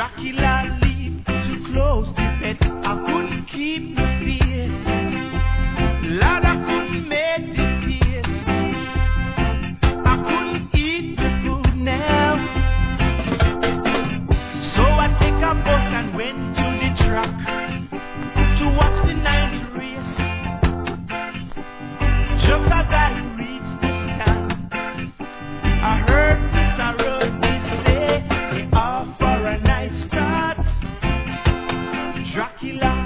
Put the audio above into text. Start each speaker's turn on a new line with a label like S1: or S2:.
S1: Dracula lived too close to bed. I couldn't keep the fear. Lord, I couldn't meditate. I couldn't eat the food now. So I take a bus and went to the track to watch the night race. Just as I reached the stand, I heard Mr. Rodney say, "They are for a nice start." Dracula